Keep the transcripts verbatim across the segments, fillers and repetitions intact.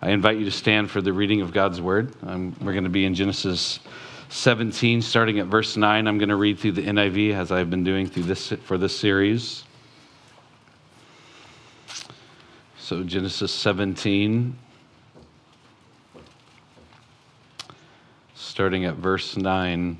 I invite you to stand for the reading of God's word. Um, we're going to be in Genesis seventeen, starting at verse nine. I'm going to read through the N I V as I've been doing through this for this series. So Genesis seventeen, starting at verse nine.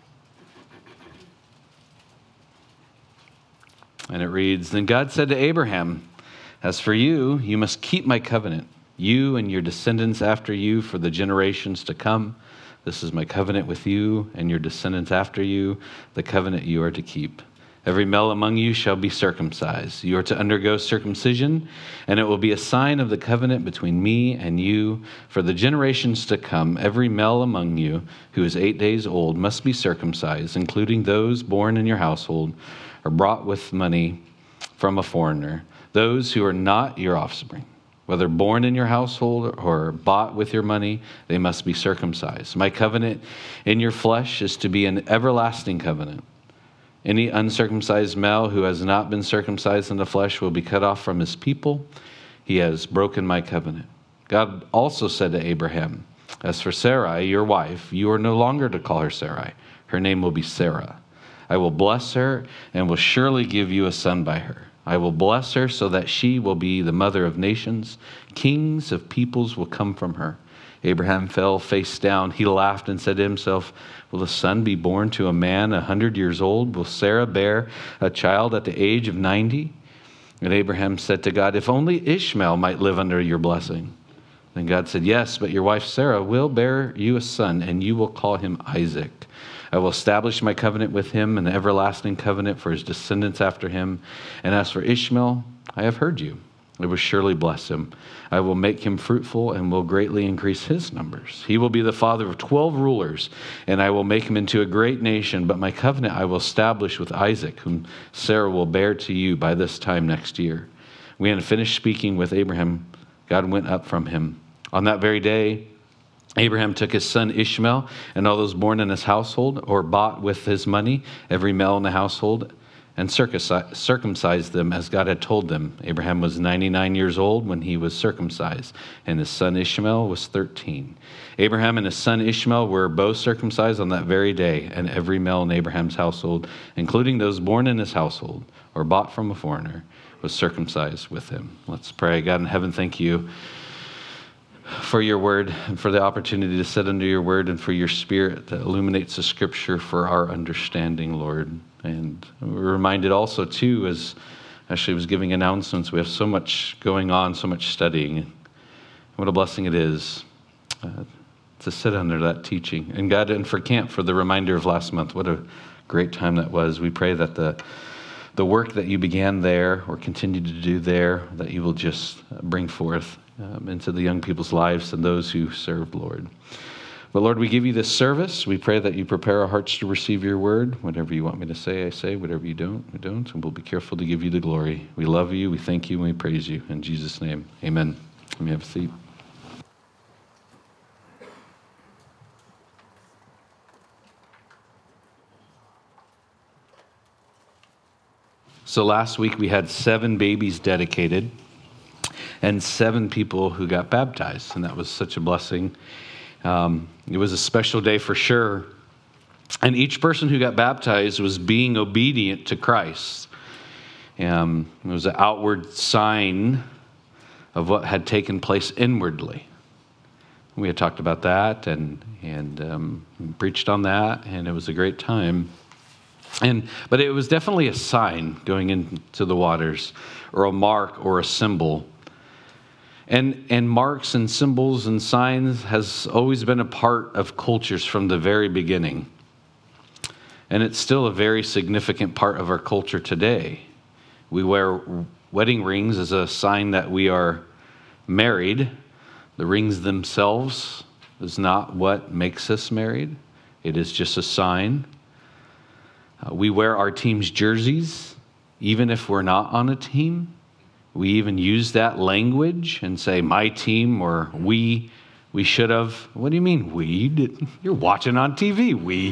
And it reads, "Then God said to Abraham, 'As for you, you must keep my covenant, you and your descendants after you for the generations to come. This is my covenant with you and your descendants after you, the covenant you are to keep. Every male among you shall be circumcised. You are to undergo circumcision, and it will be a sign of the covenant between me and you. For the generations to come, every male among you who is eight days old must be circumcised, including those born in your household or brought with money from a foreigner, those who are not your offspring. Whether born in your household or bought with your money, they must be circumcised. My covenant in your flesh is to be an everlasting covenant. Any uncircumcised male who has not been circumcised in the flesh will be cut off from his people. He has broken my covenant.' God also said to Abraham, 'As for Sarai, your wife, you are no longer to call her Sarai. Her name will be Sarah. I will bless her and will surely give you a son by her. I will bless her so that she will be the mother of nations. Kings of peoples will come from her.' Abraham fell face down. He laughed and said to himself, 'Will a son be born to a man a hundred years old? Will Sarah bear a child at the age of ninety?' And Abraham said to God, 'If only Ishmael might live under your blessing.' Then God said, 'Yes, but your wife Sarah will bear you a son, and you will call him Isaac. I will establish my covenant with him, an everlasting covenant for his descendants after him. And as for Ishmael, I have heard you. I will surely bless him. I will make him fruitful and will greatly increase his numbers. He will be the father of twelve rulers, and I will make him into a great nation. But my covenant I will establish with Isaac, whom Sarah will bear to you by this time next year.' When he had finished speaking with Abraham, God went up from him. On that very day, Abraham took his son Ishmael and all those born in his household or bought with his money, every male in the household, and circumcised them as God had told them. Abraham was ninety-nine years old when he was circumcised, and his son Ishmael was thirteen. Abraham and his son Ishmael were both circumcised on that very day, and every male in Abraham's household, including those born in his household or bought from a foreigner, was circumcised with him." Let's pray. God in heaven, thank you for your word and for the opportunity to sit under your word and for your spirit that illuminates the scripture for our understanding, Lord. And we're reminded also, too, as Ashley was giving announcements, we have so much going on, so much studying. What a blessing it is uh, to sit under that teaching. And God, and for camp, for the reminder of last month, what a great time that was. We pray that the the work that you began there or continue to do there, that you will just bring forth Um, into the young people's lives and those who serve, Lord. But Lord, we give you this service. We pray that you prepare our hearts to receive your word. Whatever you want me to say, I say. Whatever you don't, I don't. And we'll be careful to give you the glory. We love you, we thank you, and we praise you. In Jesus' name, amen. Let me have a seat. So last week we had seven babies dedicated and seven people who got baptized, and that was such a blessing. Um, it was a special day for sure. And each person who got baptized was being obedient to Christ. Um, it was an outward sign of what had taken place inwardly. We had talked about that and and um, preached on that, and it was a great time. And but it was definitely a sign going into the waters, or a mark or a symbol. And and marks and symbols and signs has always been a part of cultures from the very beginning. And it's still a very significant part of our culture today. We wear wedding rings as a sign that we are married. The rings themselves is not what makes us married. It is just a sign. Uh, we wear our team's jerseys, even if we're not on a team. We even use that language and say, my team, or we, we should have. What do you mean, we? You're watching on T V, we.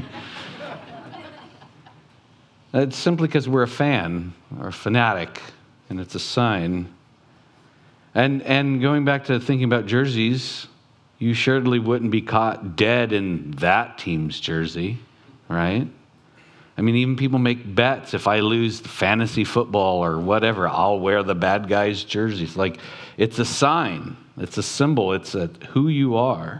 It's simply because we're a fan or a fanatic, and it's a sign. And and going back to thinking about jerseys, you surely wouldn't be caught dead in that team's jersey, right? I mean, even people make bets. If I lose fantasy football or whatever, I'll wear the bad guy's jerseys. Like, it's a sign. It's a symbol. It's a, who you are.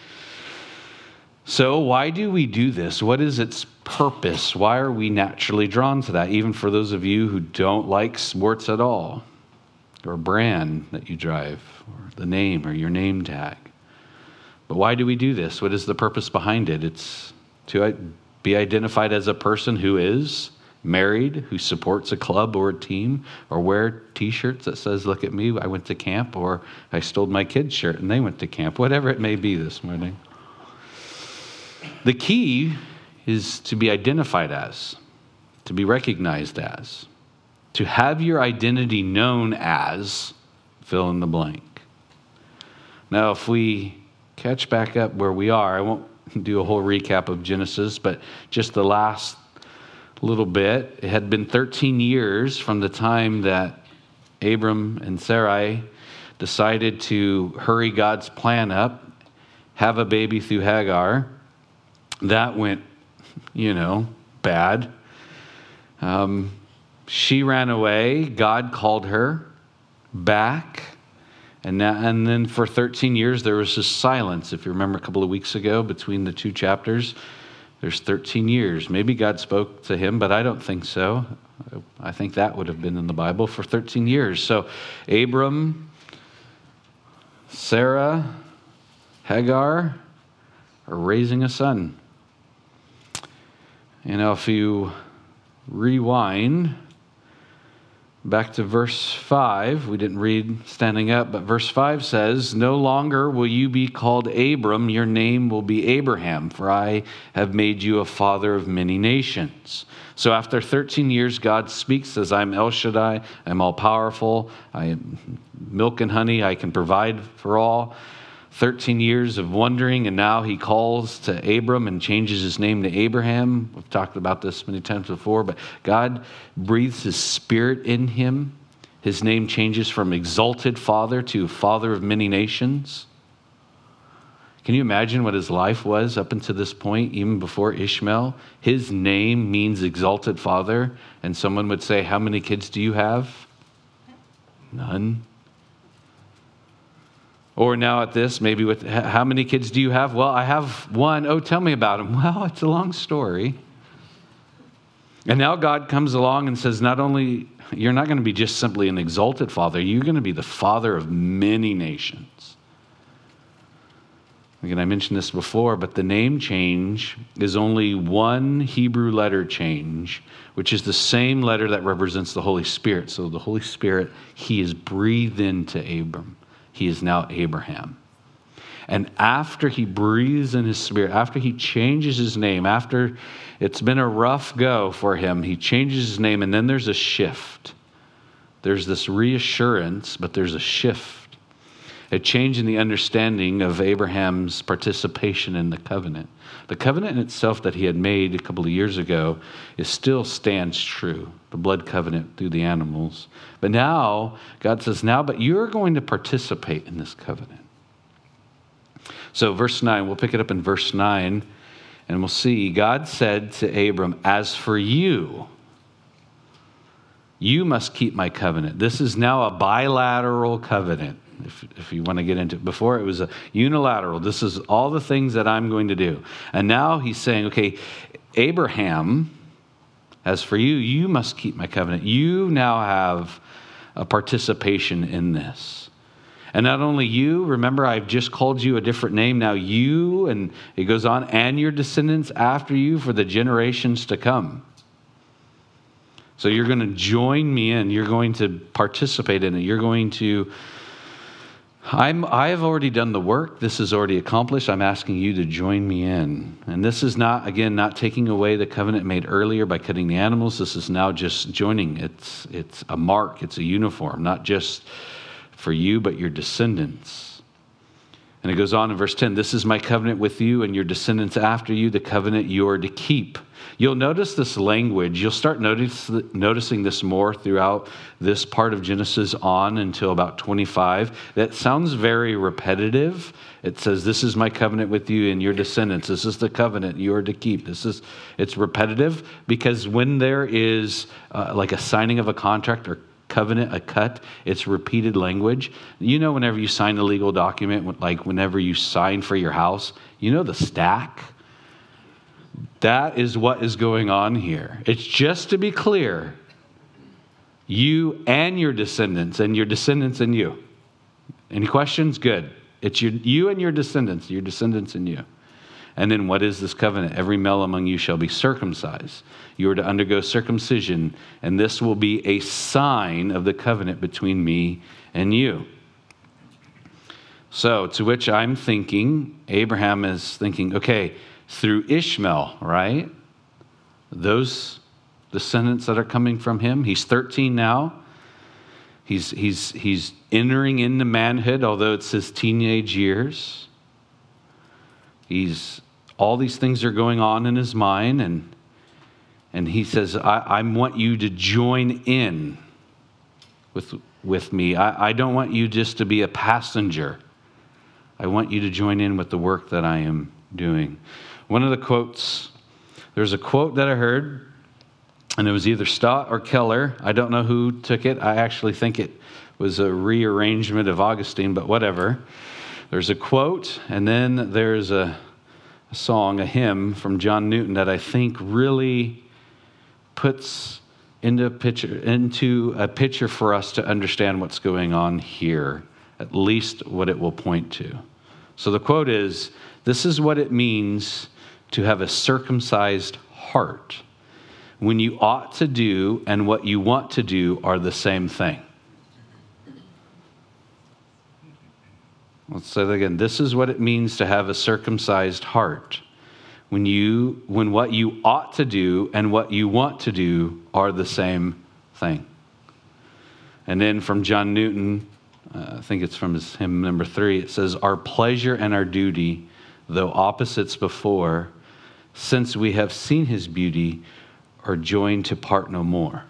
So why do we do this? What is its purpose? Why are we naturally drawn to that? Even for those of you who don't like sports at all, or a brand that you drive, or the name, or your name tag. But why do we do this? What is the purpose behind it? It's to be identified as a person who is married, who supports a club or a team, or wear t-shirts that says, look at me, I went to camp, or I stole my kid's shirt and they went to camp, whatever it may be this morning. The key is to be identified as, to be recognized as, to have your identity known as, fill in the blank. Now, if we catch back up where we are, I won't do a whole recap of Genesis, but just the last little bit. It had been thirteen years from the time that Abram and Sarai decided to hurry God's plan up, have a baby through Hagar. That went, you know, bad. Um, she ran away. God called her back. And, now, and then for thirteen years, there was this silence. If you remember a couple of weeks ago, between the two chapters, there's thirteen years. Maybe God spoke to him, but I don't think so. I think that would have been in the Bible for thirteen years. So Abram, Sarah, Hagar are raising a son. You know, if you rewind back to verse five, we didn't read standing up, but verse five says, no longer will you be called Abram, your name will be Abraham, for I have made you a father of many nations. So after thirteen years, God speaks, says, I'm El Shaddai, I'm all powerful, I am milk and honey, I can provide for all. thirteen years of wondering, and now he calls to Abram and changes his name to Abraham. We've talked about this many times before, but God breathes his spirit in him. His name changes from exalted father to father of many nations. Can you imagine what his life was up until this point, even before Ishmael? His name means exalted father, and someone would say, how many kids do you have? None. Or now at this, maybe with, how many kids do you have? Well, I have one. Oh, tell me about him. Well, it's a long story. And now God comes along and says, not only, you're not going to be just simply an exalted father, you're going to be the father of many nations. Again, I mentioned this before, but the name change is only one Hebrew letter change, which is the same letter that represents the Holy Spirit. So the Holy Spirit, he is breathed into Abram. He is now Abraham. And after he breathes in his spirit, after he changes his name, after it's been a rough go for him, he changes his name, and then there's a shift. There's this reassurance, but there's a shift. A change in the understanding of Abraham's participation in the covenant. The covenant in itself that he had made a couple of years ago is still stands true. The blood covenant through the animals. But now, God says, now, but you're going to participate in this covenant. So verse nine, we'll pick it up in verse nine, and we'll see. God said to Abram, as for you, you must keep my covenant. This is now a bilateral covenant. If, if you want to get into it. Before it was a unilateral. This is all the things that I'm going to do. And now he's saying, okay, Abraham, as for you, you must keep my covenant. You now have a participation in this. And not only you, remember I've just called you a different name. Now you, and it goes on, and your descendants after you for the generations to come. So you're going to join me in. You're going to participate in it. You're going to I'm, I have already done the work. This is already accomplished. I'm asking you to join me in. And this is not, again, not taking away the covenant made earlier by cutting the animals. This is now just joining. It's, it's a mark. It's a uniform, not just for you, but your descendants. And it goes on in verse ten, this is my covenant with you and your descendants after you, the covenant you are to keep. You'll notice this language. You'll start notice, noticing this more throughout this part of Genesis on until about twenty-five. That sounds very repetitive. It says, this is my covenant with you and your descendants. This is the covenant you are to keep. This is, it's repetitive because when there is uh, like a signing of a contract or covenant, a cut, it's repeated language. You know, whenever you sign a legal document, like whenever you sign for your house, you know the stack? That is what is going on here. It's just to be clear, you and your descendants, and your descendants and you. Any questions? Good. It's your, you and your descendants, your descendants and you. And then what is this covenant? Every male among you shall be circumcised. You are to undergo circumcision, and this will be a sign of the covenant between me and you. So, to which I'm thinking, Abraham is thinking, okay, through Ishmael, right? Those descendants that are coming from him. He's thirteen now. He's, he's, he's entering into manhood, although it's his teenage years. He's, all these things are going on in his mind, and, and he says, I, I want you to join in with, with me. I, I don't want you just to be a passenger. I want you to join in with the work that I am doing. One of the quotes, there's a quote that I heard, and it was either Stott or Keller. I don't know who took it. I actually think it was a rearrangement of Augustine, but whatever. There's a quote, and then there's a, a song, a hymn from John Newton that I think really puts into a picture, into a picture for us to understand what's going on here, at least what it will point to. So the quote is, this is what it means to have a circumcised heart, when you ought to do and what you want to do are the same thing. Let's say that again. This is what it means to have a circumcised heart, when you, when what you ought to do and what you want to do are the same thing. And then from John Newton, uh, I think it's from his hymn number three, it says, our pleasure and our duty, though opposites before, since we have seen his beauty, are joined to part no more.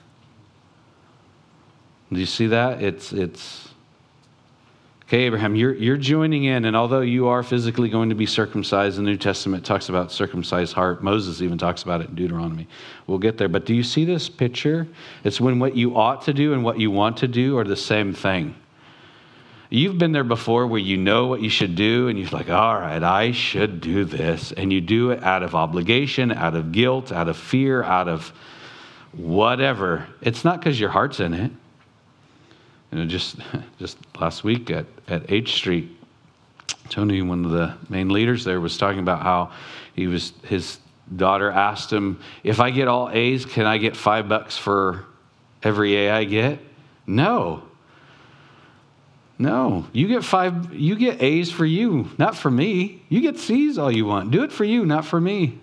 Do you see that? It's it's okay, Abraham, you're you're joining in, and although you are physically going to be circumcised, the New Testament talks about circumcised heart. Moses even talks about it in Deuteronomy. We'll get there. But do you see this picture? It's when what you ought to do and what you want to do are the same thing. You've been there before where you know what you should do, and you're like, all right, I should do this. And you do it out of obligation, out of guilt, out of fear, out of whatever. It's not because your heart's in it. You know, just just last week at, at H Street, Tony, one of the main leaders there, was talking about how he was his daughter asked him, if I get all A's, can I get five bucks for every A I get? No. No, you get five, you get A's for you, not for me. You get C's all you want. Do it for you, not for me.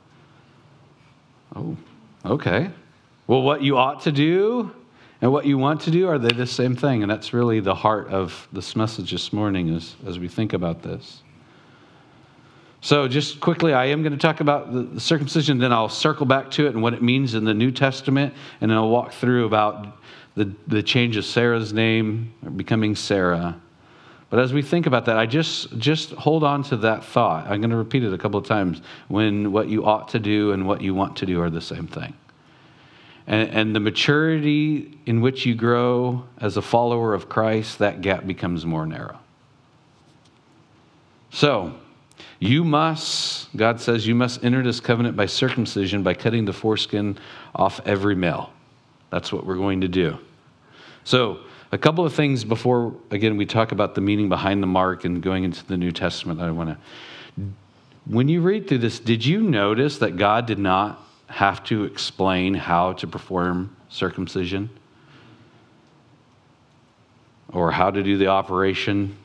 Oh, okay. Well, what you ought to do and what you want to do, are they the same thing? And that's really the heart of this message this morning as, as we think about this. So just quickly, I am going to talk about the circumcision, then I'll circle back to it and what it means in the New Testament, and then I'll walk through about The, the change of Sarah's name, becoming Sarah. But as we think about that, I just, just hold on to that thought. I'm going to repeat it a couple of times. When what you ought to do and what you want to do are the same thing. And, and the maturity in which you grow as a follower of Christ, that gap becomes more narrow. So, you must, God says, you must enter this covenant by circumcision, by cutting the foreskin off every male. That's what we're going to do. So, a couple of things before, again, we talk about the meaning behind the mark and going into the New Testament. I want to, when you read through this, did you notice that God did not have to explain how to perform circumcision? Or how to do the operation?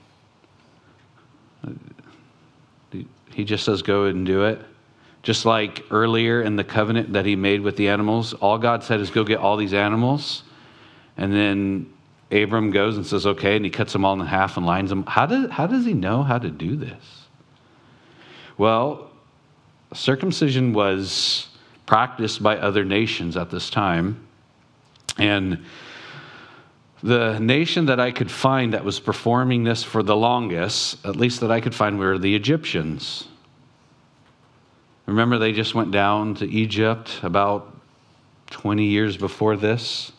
He just says, go and do it. Just like earlier in the covenant that he made with the animals, all God said is go get all these animals, and then Abram goes and says, okay, and he cuts them all in half and lines them. How does, how does he know how to do this? Well, circumcision was practiced by other nations at this time. And the nation that I could find that was performing this for the longest, at least that I could find, were the Egyptians. Remember, they just went down to Egypt about twenty years before this.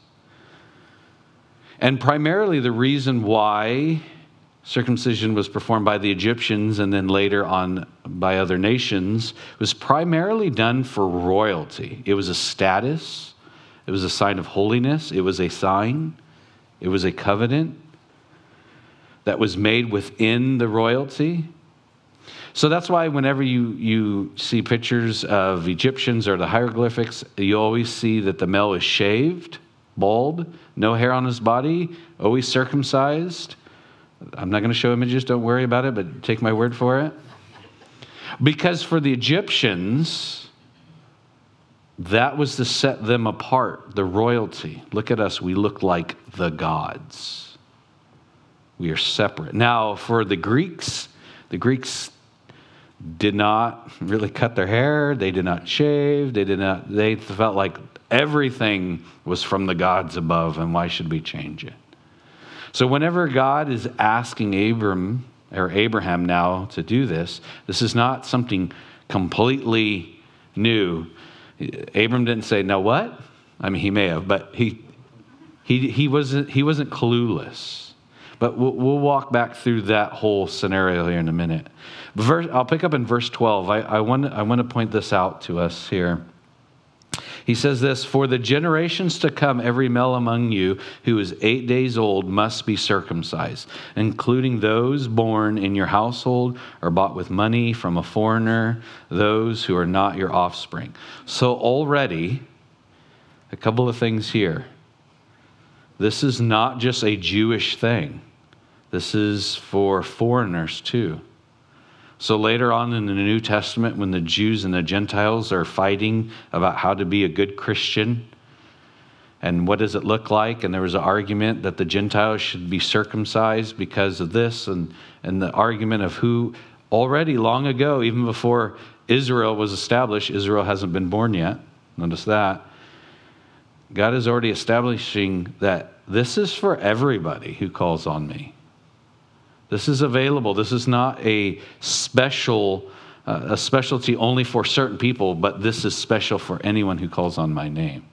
And primarily the reason why circumcision was performed by the Egyptians and then later on by other nations was primarily done for royalty. It was a status. It was a sign of holiness. It was a sign. It was a covenant that was made within the royalty. So that's why whenever you, you see pictures of Egyptians or the hieroglyphics, you always see that the male is shaved, bald, no hair on his body, always circumcised. I'm not going to show images, don't worry about it, but take my word for it. Because for the Egyptians, that was to set them apart, the royalty. Look at us, we look like the gods. We are separate. Now, for the Greeks, the Greeks did not really cut their hair. They did not shave. They did not, they felt like everything was from the gods above, and why should we change it? So whenever God is asking Abram or Abraham now to do this, this is not something completely new. Abram didn't say, "Now what?" I mean, he may have, but he he he wasn't he wasn't clueless. But we'll, we'll walk back through that whole scenario here in a minute. Verse, I'll pick up in verse twelve. I, I want I want to point this out to us here. He says this, "For the generations to come, every male among you who is eight days old must be circumcised, including those born in your household or bought with money from a foreigner, those who are not your offspring." So already, a couple of things here. This is not just a Jewish thing. This is for foreigners too. So later on in the New Testament, when the Jews and the Gentiles are fighting about how to be a good Christian and what does it look like, and there was an argument that the Gentiles should be circumcised because of this, and, and the argument of who already long ago, even before Israel was established, Israel hasn't been born yet. Notice that. God is already establishing that this is for everybody who calls on me. This is available. This is not a special, uh, a specialty only for certain people, but this is special for anyone who calls on my name.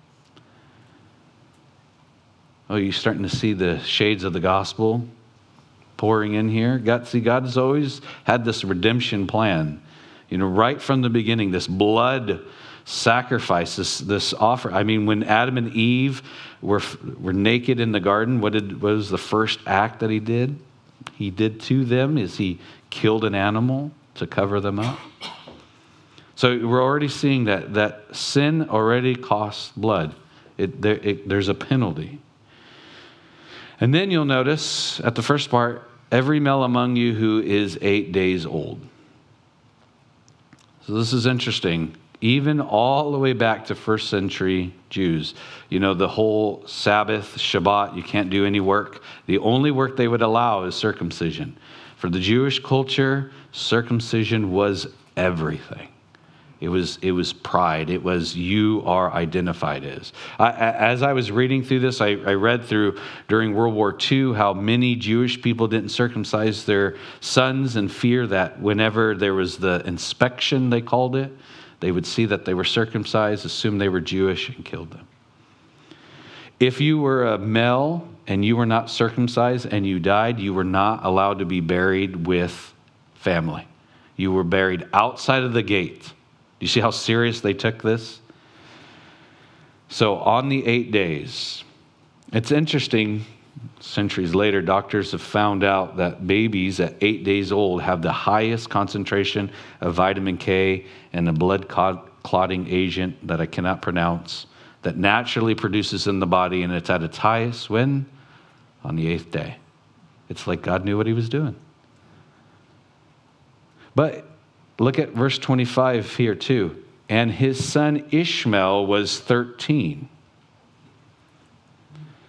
Oh, you're starting to see the shades of the gospel pouring in here. God, see, God has always had this redemption plan. You know, right from the beginning, this blood sacrifice, this, this offer. I mean, when Adam and Eve were, were naked in the garden, what, did, what was the first act that he did? He did to them is he killed an animal to cover them up. So we're already seeing that that sin already costs blood. It, there, it, there's a penalty. And then you'll notice at the first part, every male among you who is eight days old. So this is interesting. Even all the way back to first century Jews, you know, the whole Sabbath, Shabbat, you can't do any work. The only work they would allow is circumcision. For the Jewish culture, circumcision was everything. It was it was pride. It was you are identified as. I, as I was reading through this, I, I read through during World War Two how many Jewish people didn't circumcise their sons in fear that whenever there was the inspection, they called it, they would see that they were circumcised, assume they were Jewish, and killed them. If you were a male and you were not circumcised and you died, you were not allowed to be buried with family. You were buried outside of the gate. Do you see how serious they took this? So on the eight days, it's interesting, centuries later, doctors have found out that babies at eight days old have the highest concentration of vitamin K and a blood clotting agent that I cannot pronounce that naturally produces in the body, and it's at its highest when? On the eighth day. It's like God knew what he was doing. But look at verse twenty-five here too. And his son Ishmael was thirteen.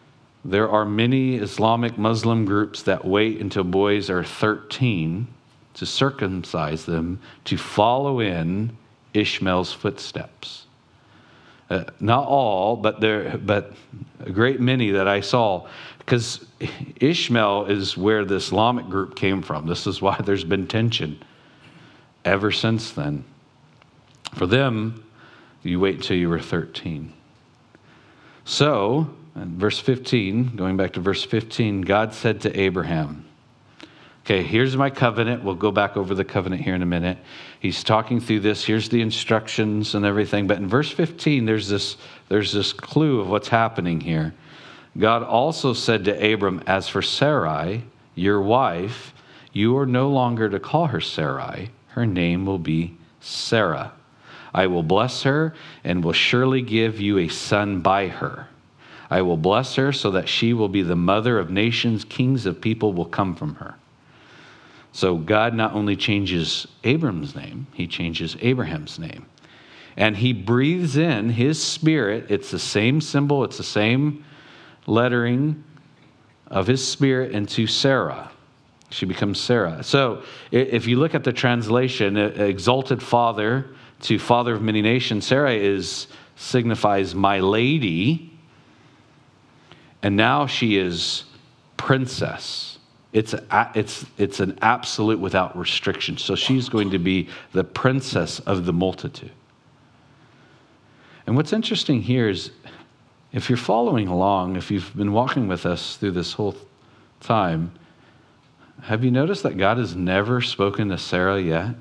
there are many Islamic Muslim groups that wait until boys are thirteen to circumcise them to follow in Ishmael's footsteps. Uh, not all, but there, but a great many that I saw, because Ishmael is where the Islamic group came from. This is why there's been tension ever since then. For them, you wait until you were thirteen. So, in verse fifteen, going back to verse fifteen, God said to Abraham, okay, here's my covenant. We'll go back over the covenant here in a minute. He's talking through this. Here's the instructions and everything. But in verse fifteen, there's this, there's this clue of what's happening here. God also said to Abram, as for Sarai, your wife, you are no longer to call her Sarai. Her name will be Sarah. I will bless her and will surely give you a son by her. I will bless her so that she will be the mother of nations. Kings of people will come from her. So God not only changes Abram's name, he changes Abraham's name. And he breathes in his spirit. It's the same symbol. It's the same lettering of his spirit into Sarah. She becomes Sarah. So if you look at the translation, exalted father to father of many nations, Sarah is signifies my lady. And now she is princess. It's a, it's it's an absolute without restriction. So she's going to be the princess of the multitude. And what's interesting here is, if you're following along, if you've been walking with us through this whole time, have you noticed that God has never spoken to Sarah yet?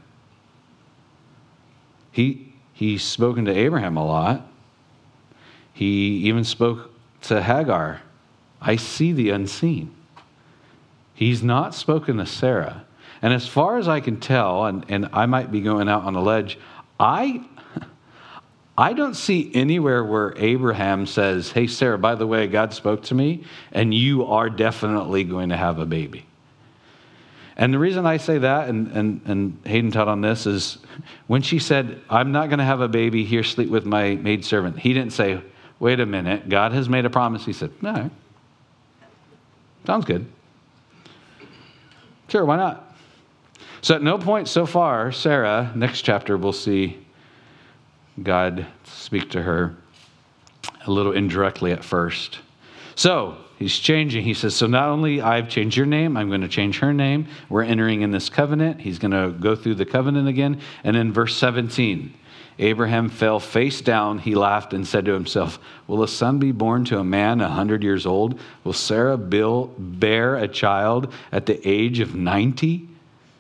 He he's spoken to Abraham a lot. He even spoke to Hagar. I see the unseen. He's not spoken to Sarah. And as far as I can tell, and, and I might be going out on a ledge, I, I don't see anywhere where Abraham says, hey, Sarah, by the way, God spoke to me, and you are definitely going to have a baby. And the reason I say that, and, and, and Hayden taught on this, is when she said, I'm not going to have a baby, here sleep with my maidservant, he didn't say, wait a minute, God has made a promise. He said, all right, sounds good. Sure, why not? So at no point so far, Sarah, next chapter, we'll see God speak to her a little indirectly at first. So he's changing. He says, so not only I've changed your name, I'm going to change her name. We're entering in this covenant. He's going to go through the covenant again. And in verse seventeen, Abraham fell face down. He laughed and said to himself, will a son be born to a man a hundred years old? Will Sarah bear a child at the age of ninety?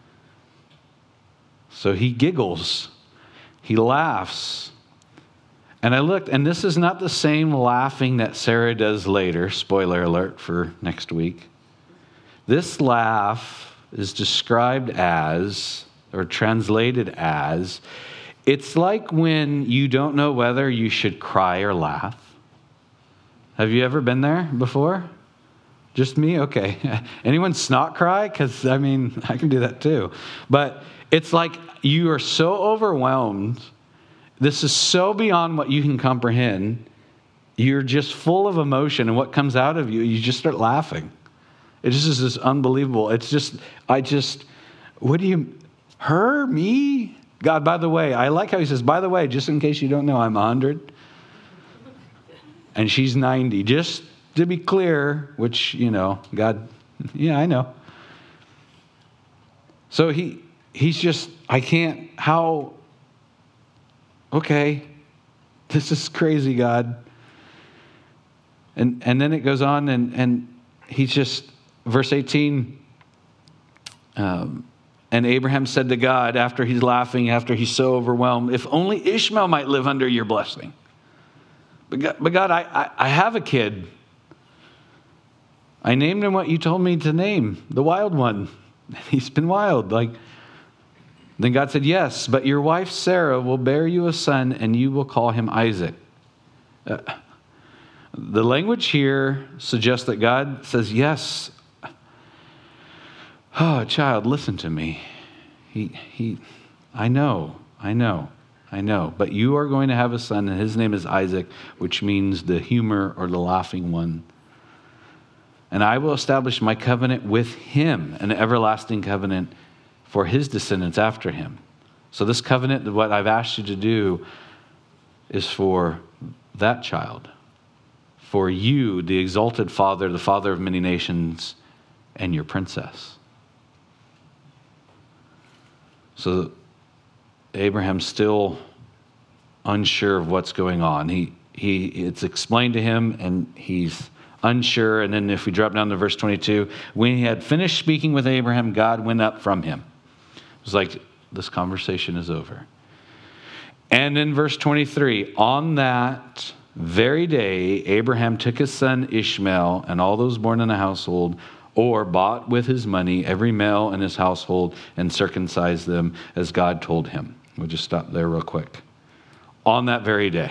So he giggles. He laughs. And I looked, and this is not the same laughing that Sarah does later. Spoiler alert for next week. This laugh is described as, or translated as, it's like when you don't know whether you should cry or laugh. Have you ever been there before? Just me? Okay. Anyone snot cry? Because, I mean, I can do that too. But it's like you are so overwhelmed. This is so beyond what you can comprehend. You're just full of emotion, and what comes out of you, you just start laughing. It just is this unbelievable. It's just, I just, what do you, her, me? God, by the way, I like how he says, by the way, just in case you don't know, I'm one hundred. And she's ninety. Just to be clear, which, you know, God, yeah, I know. So he he's just, I can't, how, okay, this is crazy, God. And and then it goes on, and, and he's just, verse eighteen, um, and Abraham said to God, after he's laughing, after he's so overwhelmed, if only Ishmael might live under your blessing. But God, but God I, I, I have a kid. I named him what you told me to name, the wild one. He's been wild. Like, then God said, yes, but your wife Sarah will bear you a son, and you will call him Isaac. Uh, the language here suggests that God says, yes, oh, child, listen to me. He, he, I know, I know, I know. But you are going to have a son, and his name is Isaac, which means the humor or the laughing one. And I will establish my covenant with him, an everlasting covenant for his descendants after him. So this covenant, what I've asked you to do, is for that child, for you, the exalted father, the father of many nations, and your princess. So Abraham's still unsure of what's going on. He he it's explained to him and he's unsure. And then if we drop down to verse twenty-two, when he had finished speaking with Abraham, God went up from him. It was like, this conversation is over. And in verse twenty-three, on that very day, Abraham took his son Ishmael and all those born in the household, or bought with his money every male in his household, and circumcised them as God told him. We'll just stop there real quick. On that very day.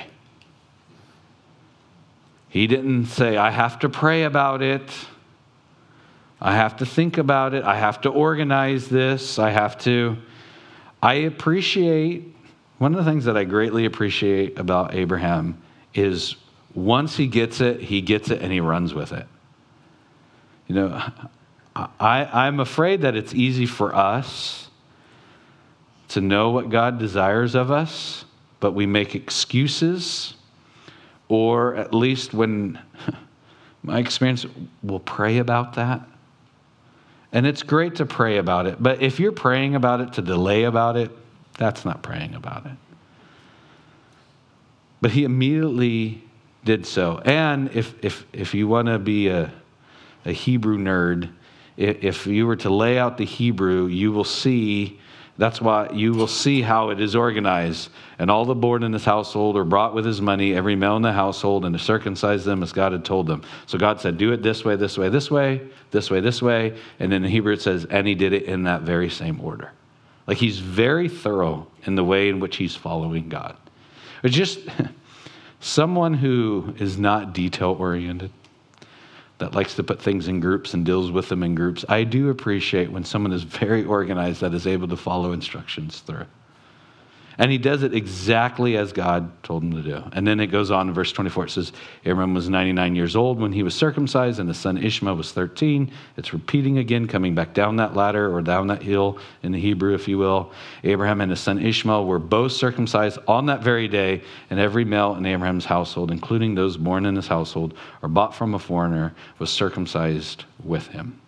He didn't say, I have to pray about it. I have to think about it. I have to organize this. I have to. I appreciate, one of the things that I greatly appreciate about Abraham is once he gets it, he gets it and he runs with it. You know, I, I'm afraid that it's easy for us to know what God desires of us, but we make excuses, or at least when, my experience, we'll pray about that. And it's great to pray about it, but if you're praying about it to delay about it, that's not praying about it. But he immediately did so. And if if if you want to be a, a Hebrew nerd, if, if you were to lay out the Hebrew, you will see, that's why you will see how it is organized. And all the born in his household are brought with his money, every male in the household, and to circumcise them as God had told them. So God said, do it this way, this way, this way, this way, this way. And then in Hebrew it says, and he did it in that very same order. Like he's very thorough in the way in which he's following God. It's just someone who is not detail-oriented, that likes to put things in groups and deals with them in groups. I do appreciate when someone is very organized that is able to follow instructions through. And he does it exactly as God told him to do. And then it goes on in verse twenty-four. It says, Abraham was ninety-nine years old when he was circumcised, and his son Ishmael was thirteen. It's repeating again, coming back down that ladder or down that hill in the Hebrew, if you will. Abraham and his son Ishmael were both circumcised on that very day, and every male in Abraham's household, including those born in his household or bought from a foreigner, was circumcised with him.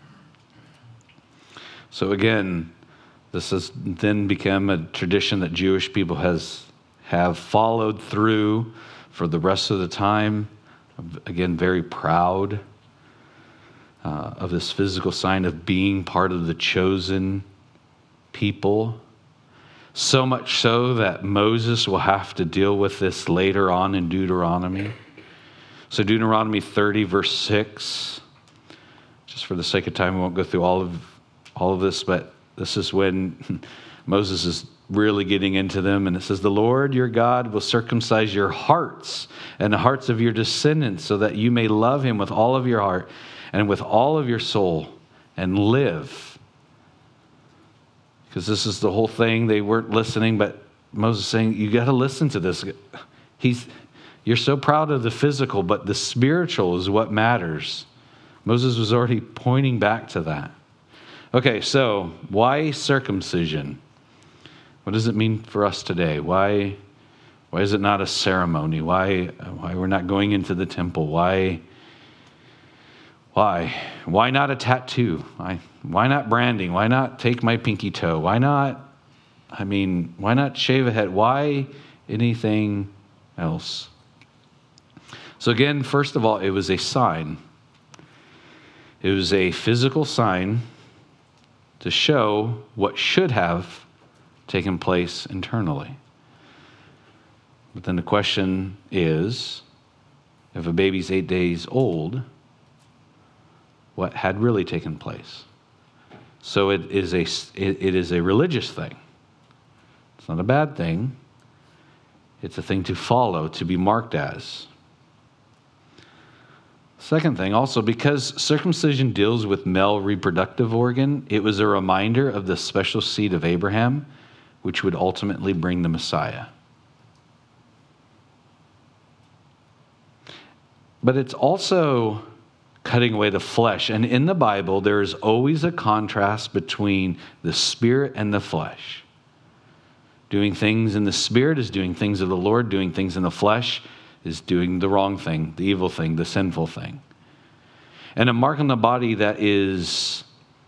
So again, this has then become a tradition that Jewish people has have followed through for the rest of the time. Again, very proud uh, of this physical sign of being part of the chosen people. So much so that Moses will have to deal with this later on in Deuteronomy. So Deuteronomy thirty, verse six. Just for the sake of time, we won't go through all of all of this, but this is when Moses is really getting into them. And it says, the Lord your God will circumcise your hearts and the hearts of your descendants so that you may love him with all of your heart and with all of your soul and live. Because this is the whole thing. They weren't listening, but Moses is saying, you got to listen to this. He's, you're so proud of the physical, but the spiritual is what matters. Moses was already pointing back to that. Okay, so why circumcision? What does it mean for us today? Why, why is it not a ceremony? Why, why we're not going into the temple? Why, why, why not a tattoo? Why, why not branding? Why not take my pinky toe? Why not? I mean, why not shave a head? Why anything else? So again, first of all, it was a sign. It was a physical sign to show what should have taken place internally. But then the question is, if a baby's eight days old, what had really taken place? So it is a, it, it is a religious thing. It's not a bad thing. It's a thing to follow, to be marked as. Second thing, also, because circumcision deals with male reproductive organ, it was a reminder of the special seed of Abraham, which would ultimately bring the Messiah. But it's also cutting away the flesh. And in the Bible, there is always a contrast between the spirit and the flesh. Doing things in the spirit is doing things of the Lord. Doing things in the flesh is doing the wrong thing, the evil thing, the sinful thing. And a mark on the body that is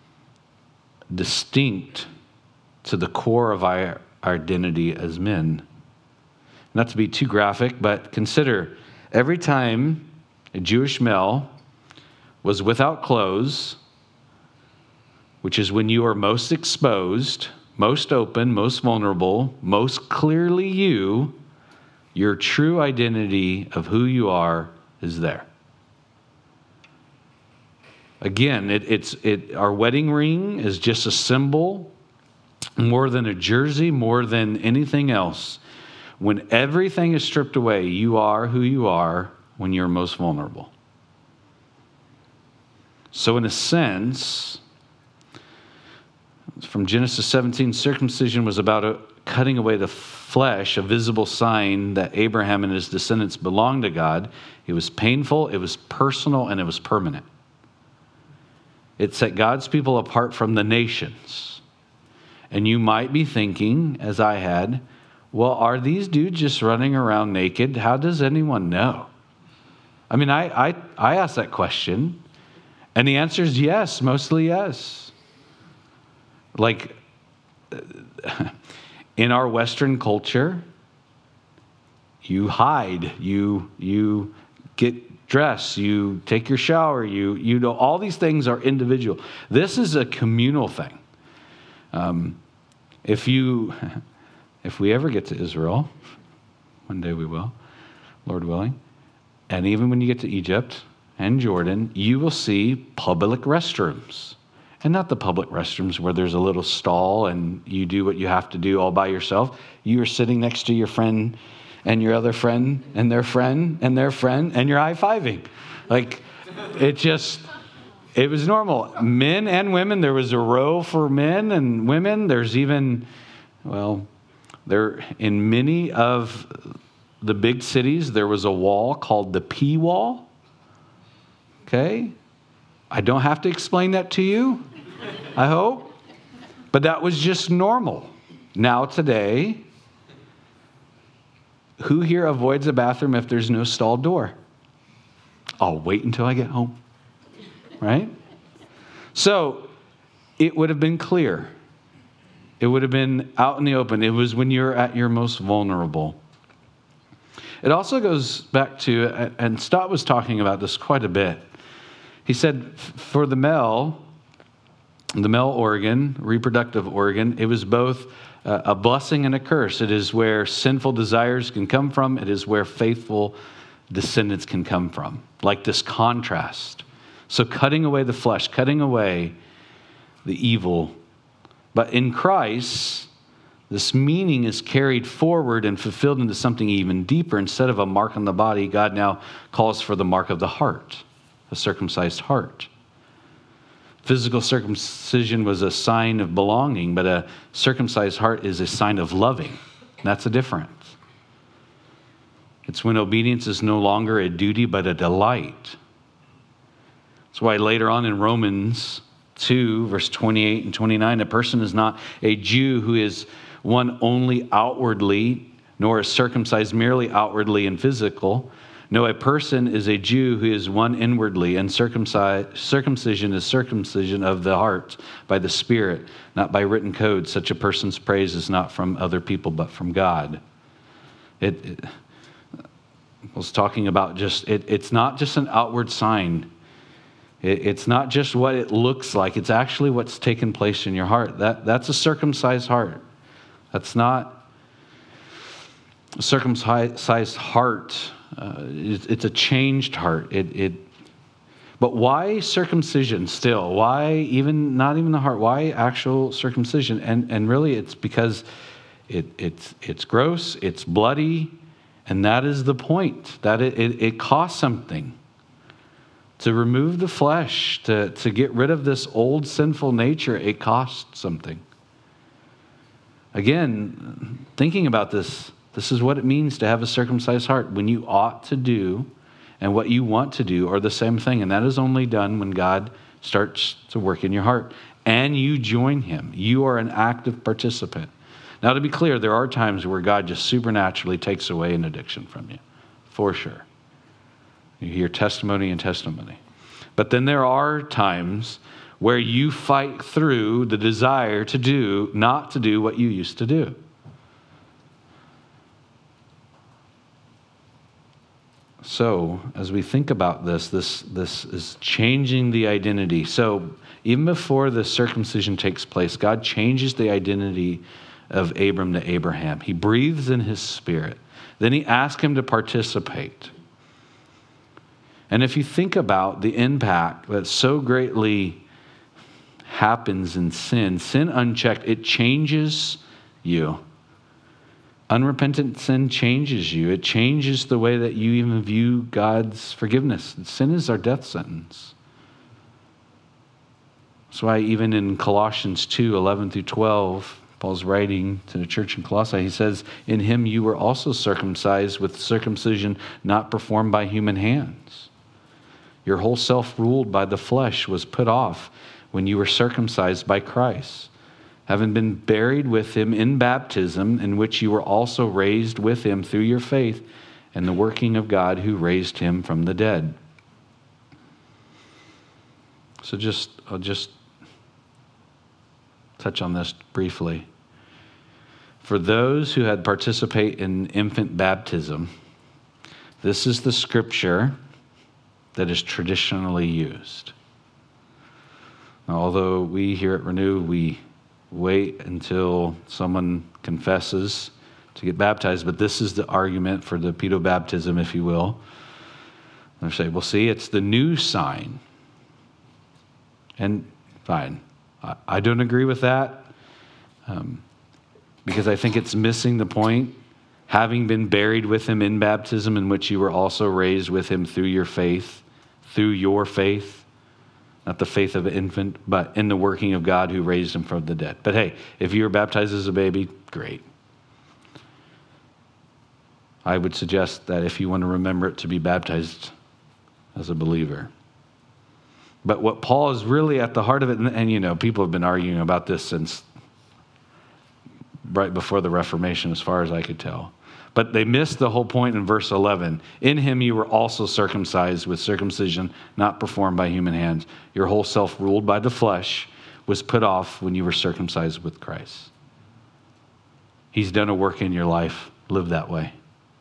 distinct to the core of our identity as men. Not to be too graphic, but consider every time a Jewish male was without clothes, which is when you are most exposed, most open, most vulnerable, most clearly you, your true identity of who you are is there. Again, it, it's it. Our wedding ring is just a symbol, more than a jersey, more than anything else. When everything is stripped away, you are who you are when you're most vulnerable. So in a sense, from Genesis seventeen, circumcision was about a, cutting away the flesh, a visible sign that Abraham and his descendants belonged to God. It was painful, it was personal, and it was permanent. It set God's people apart from the nations. And you might be thinking, as I had, well, are these dudes just running around naked? How does anyone know? I mean, I, I, I asked that question, and the answer is yes, mostly yes. Like, in our Western culture, you hide, you you get dressed, you take your shower, you you know, all these things are individual. This is a communal thing. Um, if you, if we ever get to Israel, one day we will, Lord willing, and even when you get to Egypt and Jordan, you will see public restrooms. And not the public restrooms where there's a little stall and you do what you have to do all by yourself. You are sitting next to your friend and your other friend and their friend and their friend, and you're high-fiving. Like, it just, it was normal. Men and women, there was a row for men and women. There's even, well, there in many of the big cities, there was a wall called the P wall. Okay? I don't have to explain that to you, I hope. But that was just normal. Now today, who here avoids a bathroom if there's no stall door? I'll wait until I get home. Right? So, it would have been clear. It would have been out in the open. It was when you're at your most vulnerable. It also goes back to, and Stott was talking about this quite a bit. He said, for the male, the male organ, reproductive organ, it was both a blessing and a curse. It is where sinful desires can come from. It is where faithful descendants can come from. Like this contrast. So cutting away the flesh, cutting away the evil. But in Christ, this meaning is carried forward and fulfilled into something even deeper. Instead of a mark on the body, God now calls for the mark of the heart, a circumcised heart. Physical circumcision was a sign of belonging, but a circumcised heart is a sign of loving. That's the difference. It's when obedience is no longer a duty, but a delight. That's why later on in Romans two, verse twenty-eight and twenty-nine, a person is not a Jew who is one only outwardly, nor is circumcised merely outwardly and physical. No, a person is a Jew who is one inwardly, and circumcision is circumcision of the heart by the Spirit, not by written code. Such a person's praise is not from other people, but from God. It, it I was talking about just, it, it's not just an outward sign. It, it's not just what it looks like. It's actually what's taken place in your heart. That That's a circumcised heart. That's not a circumcised heart. Uh, it, it's a changed heart. It, it, but why circumcision still? Why even not even the heart? Why actual circumcision? And and really, it's because it it's it's gross. It's bloody, and that is the point. That it it, it costs something to remove the flesh, to to get rid of this old sinful nature. It costs something. Again, thinking about this. This is what it means to have a circumcised heart. When you ought to do and what you want to do are the same thing. And that is only done when God starts to work in your heart and you join him. You are an active participant. Now, to be clear, there are times where God just supernaturally takes away an addiction from you, for sure. You hear testimony and testimony. But then there are times where you fight through the desire to do, not to do what you used to do. So, as we think about this, this, this is changing the identity. So, even before the circumcision takes place, God changes the identity of Abram to Abraham. He breathes in his spirit. Then he asks him to participate. And if you think about the impact that so greatly happens in sin, sin unchecked, it changes you. Unrepentant sin changes you. It changes the way that you even view God's forgiveness. Sin is our death sentence. That's why even in Colossians two, eleven through twelve, Paul's writing to the church in Colossae, he says, in him you were also circumcised with circumcision not performed by human hands. Your whole self ruled by the flesh was put off when you were circumcised by Christ, having been buried with him in baptism, in which you were also raised with him through your faith and the working of God who raised him from the dead. So just, I'll just touch on this briefly. For those who had participate in infant baptism, this is the scripture that is traditionally used. Now, although we here at Renew, we wait until someone confesses to get baptized, but this is the argument for the pedobaptism, if you will. They say, well, see, it's the new sign. And fine, I, I don't agree with that um, because I think it's missing the point. Having been buried with him in baptism, in which you were also raised with him through your faith, through your faith, not the faith of an infant, but in the working of God who raised him from the dead. But hey, if you were baptized as a baby, great. I would suggest that if you want to remember it, to be baptized as a believer. But what Paul is really at the heart of it, and, and you know, people have been arguing about this since right before the Reformation, as far as I could tell. But they missed the whole point in verse eleven. In him you were also circumcised with circumcision not performed by human hands. Your whole self ruled by the flesh was put off when you were circumcised with Christ. He's done a work in your life. Live that way.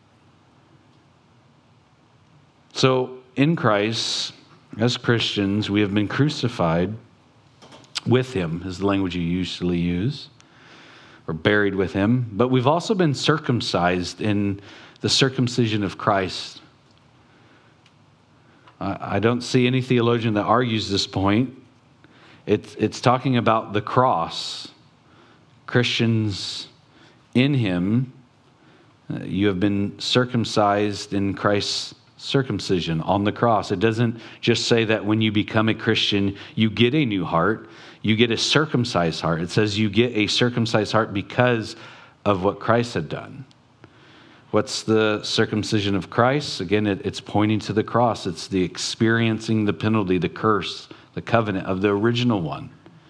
So in Christ, as Christians, we have been crucified with him, is the language you usually use, or buried with him. But we've also been circumcised in the circumcision of Christ. I don't see any theologian that argues this point. It's, it's talking about the cross. Christians in him, uh, you have been circumcised in Christ's circumcision on the cross. It doesn't just say that when you become a Christian, you get a new heart. You get a circumcised heart. It says you get a circumcised heart because of what Christ had done. What's the circumcision of Christ? Again, it, it's pointing to the cross. It's the experiencing the penalty, the curse, the covenant of the original one.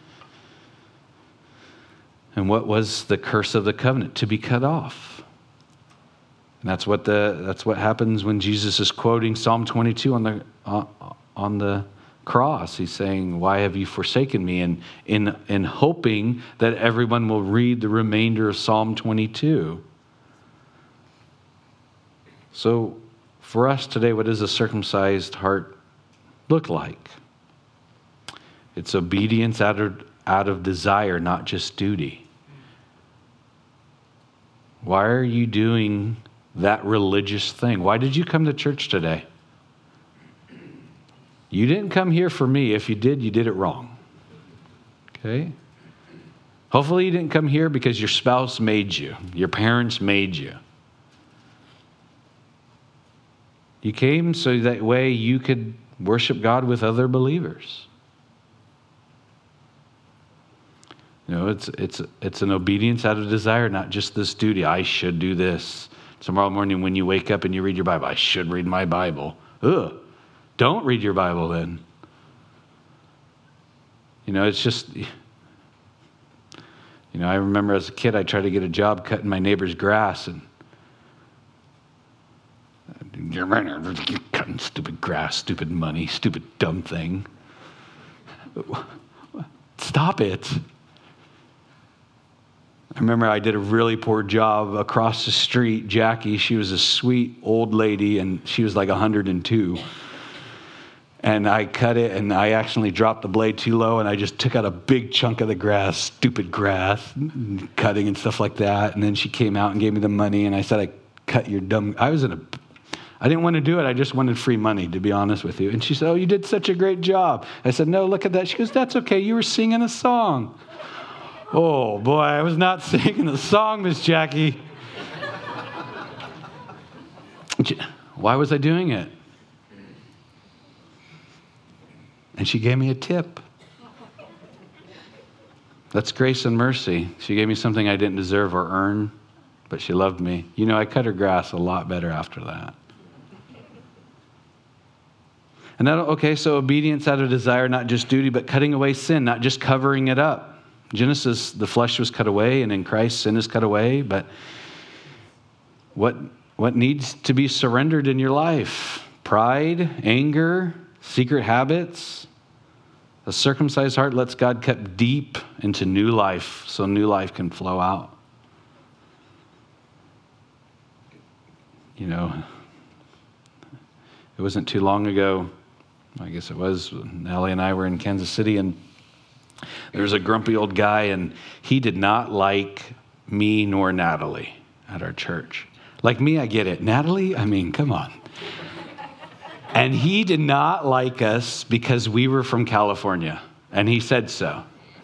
And what was the curse of the covenant? To be cut off. And that's what the that's what happens when Jesus is quoting Psalm twenty-two on the uh, on the cross. He's saying, "Why have you forsaken me?" And in in hoping that everyone will read the remainder of Psalm twenty-two. So, for us today, what does a circumcised heart look like? It's obedience out of out of desire, not just duty. Why are you doing that religious thing? Why did you come to church today? You didn't come here for me. If you did, you did it wrong. Okay? Hopefully you didn't come here because your spouse made you. Your parents made you. You came so that way you could worship God with other believers. You know, it's it's it's an obedience out of desire, not just this duty. I should do this. Tomorrow morning when you wake up and you read your Bible, I should read my Bible. Ugh, don't read your Bible then. You know, it's just, you know, I remember as a kid, I tried to get a job cutting my neighbor's grass, and you're cutting stupid grass, stupid money, stupid dumb thing. Stop it. I remember I did a really poor job across the street. Jackie, she was a sweet old lady, and she was like one hundred two. And I cut it, and I accidentally dropped the blade too low, and I just took out a big chunk of the grass, stupid grass, cutting and stuff like that. And then she came out and gave me the money, and I said, I cut your dumb... I was in a... I didn't want to do it. I just wanted free money, to be honest with you. And she said, oh, you did such a great job. I said, no, look at that. She goes, that's okay. You were singing a song. Oh, boy, I was not singing a song, Miss Jackie. Why was I doing it? And she gave me a tip. That's grace and mercy. She gave me something I didn't deserve or earn, but she loved me. You know, I cut her grass a lot better after that. And that, okay, so obedience out of desire, not just duty, but cutting away sin, not just covering it up. Genesis, the flesh was cut away, and in Christ, sin is cut away. But what, what needs to be surrendered in your life? Pride, anger, secret habits. A circumcised heart lets God cut deep into new life so new life can flow out. You know, it wasn't too long ago, I guess it was, Allie and I were in Kansas City, and there was a grumpy old guy, and he did not like me nor Natalie at our church. Like me, I get it. Natalie, I mean, come on. And he did not like us because we were from California, and he said so.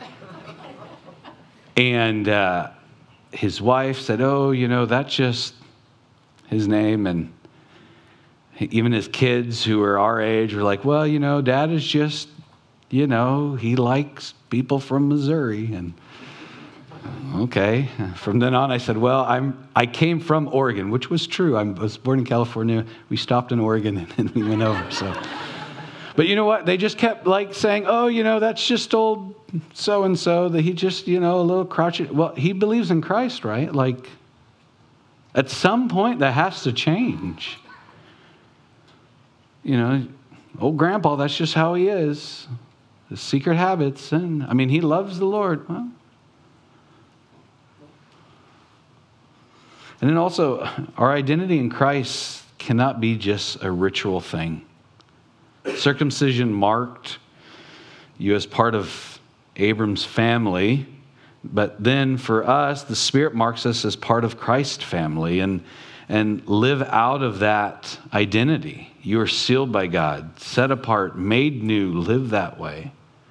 And uh, his wife said, oh, you know, that's just his name. And even his kids who were our age were like, well, you know, Dad is just, you know, he likes people from Missouri. And okay. From then on, I said, well, I'm, I came from Oregon, which was true. I was born in California. We stopped in Oregon, and then we went over. So, but you know what? They just kept like saying, oh, you know, that's just old so-and-so, that he just, you know, a little crotchety. Well, he believes in Christ, right? Like, at some point, that has to change. You know, old grandpa, that's just how he is. The secret habits. And I mean, he loves the Lord. Well, and then also, our identity in Christ cannot be just a ritual thing. Circumcision marked you as part of Abram's family, but then for us, the Spirit marks us as part of Christ's family, and, and live out of that identity. You are sealed by God, set apart, made new, live that way.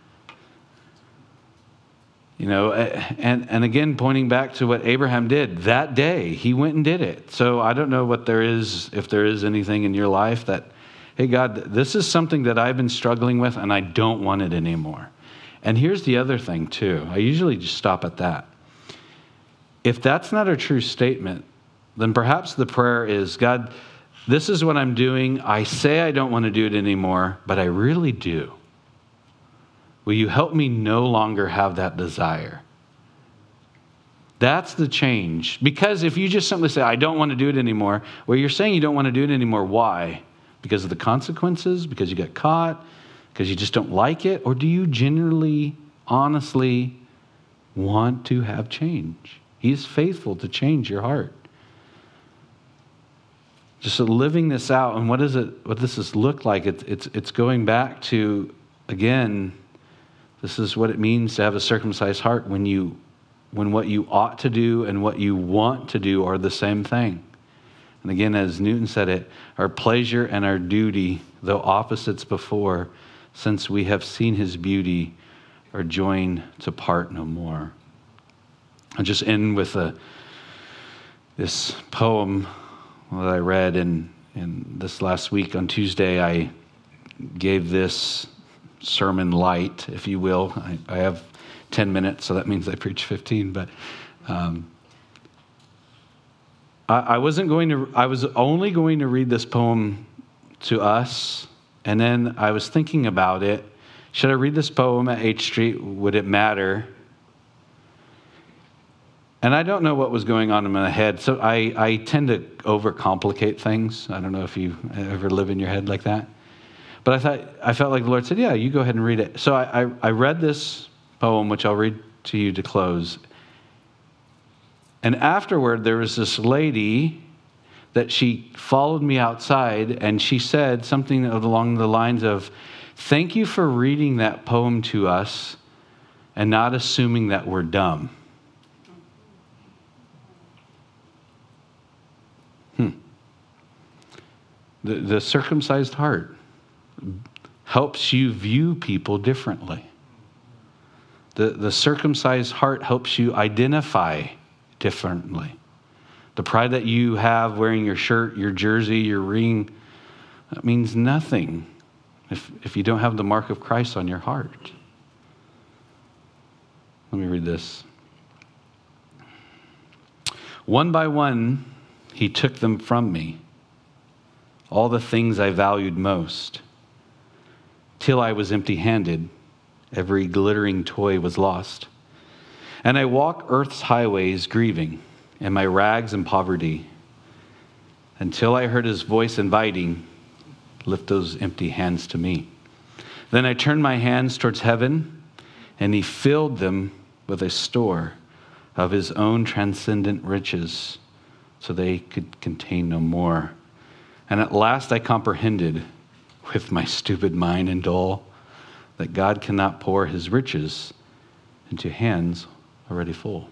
You know, and, and again, pointing back to what Abraham did that day, he went and did it. So I don't know what there is, if there is anything in your life that, hey, God, this is something that I've been struggling with and I don't want it anymore. And here's the other thing too. I usually just stop at that. If that's not a true statement, then perhaps the prayer is, God, this is what I'm doing. I say I don't want to do it anymore, but I really do. Will you help me no longer have that desire? That's the change. Because if you just simply say, I don't want to do it anymore, well, you're saying you don't want to do it anymore. Why? Because of the consequences? Because you got caught? Because you just don't like it? Or do you genuinely, honestly want to have change? He's faithful to change your heart. Just living this out, and what does it? What does this look like? It's it's it's going back to, again, this is what it means to have a circumcised heart when you, when what you ought to do and what you want to do are the same thing. And again, as Newton said it, our pleasure and our duty, though opposites before, since we have seen his beauty, are joined to part no more. I'll just end with a this poem that I read in, in this last week. On Tuesday, I gave this sermon light, if you will. I, I have ten minutes, so that means I preach fifteen, but um, I, I wasn't going to, I was only going to read this poem to us. And then I was thinking about it. Should I read this poem at H Street? Would it matter? And I don't know what was going on in my head. So I, I tend to overcomplicate things. I don't know if you ever live in your head like that. But I thought I felt like the Lord said, yeah, you go ahead and read it. So I, I, I read this poem, which I'll read to you to close. And afterward, there was this lady that she followed me outside, and she said something along the lines of, thank you for reading that poem to us and not assuming that we're dumb. Hmm. The, the circumcised heart helps you view people differently. The, the circumcised heart helps you identify differently. The pride that you have wearing your shirt, your jersey, your ring, that means nothing if, if you don't have the mark of Christ on your heart. Let me read this. One by one, he took them from me, all the things I valued most. Till I was empty-handed, every glittering toy was lost. And I walk earth's highways grieving, in my rags and poverty, until I heard his voice inviting, lift those empty hands to me. Then I turned my hands towards heaven, and he filled them with a store of his own transcendent riches, so they could contain no more. And at last I comprehended, with my stupid mind and dull, that God cannot pour his riches into hands already full.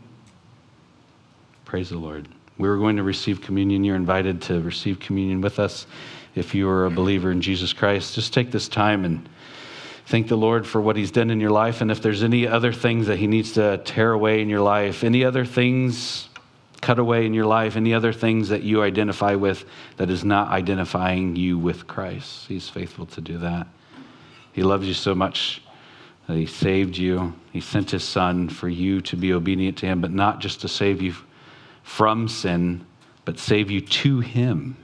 Praise the Lord. We're going to receive communion. You're invited to receive communion with us. If you are a believer in Jesus Christ, just take this time and thank the Lord for what he's done in your life. And if there's any other things that he needs to tear away in your life, any other things cut away in your life, any other things that you identify with that is not identifying you with Christ, he's faithful to do that. He loves you so much that he saved you. He sent his son for you to be obedient to him, but not just to save you from sin, but save you to him.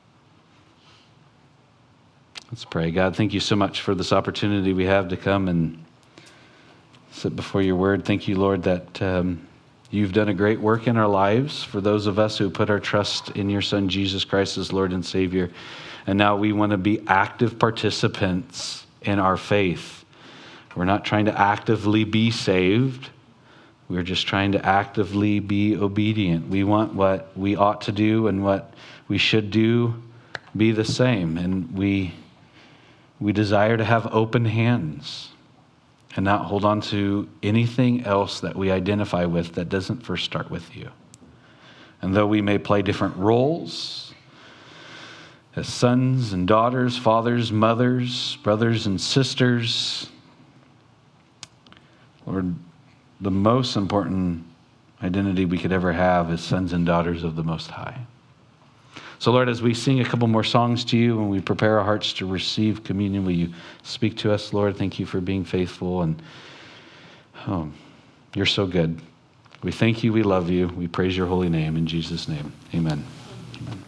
Let's pray. God, thank you so much for this opportunity we have to come and sit before your word. Thank you, Lord, that um, you've done a great work in our lives for those of us who put our trust in your son, Jesus Christ, as Lord and Savior. And now we want to be active participants in our faith. We're not trying to actively be saved. We're just trying to actively be obedient. We want what we ought to do and what we should do be the same. And we we desire to have open hands and not hold on to anything else that we identify with that doesn't first start with you. And though we may play different roles as sons and daughters, fathers, mothers, brothers and sisters, Lord, the most important identity we could ever have is sons and daughters of the Most High. So, Lord, as we sing a couple more songs to you and we prepare our hearts to receive communion, will you speak to us, Lord? Thank you for being faithful, and oh, you're so good. We thank you. We love you. We praise your holy name. In Jesus' name, amen. Amen.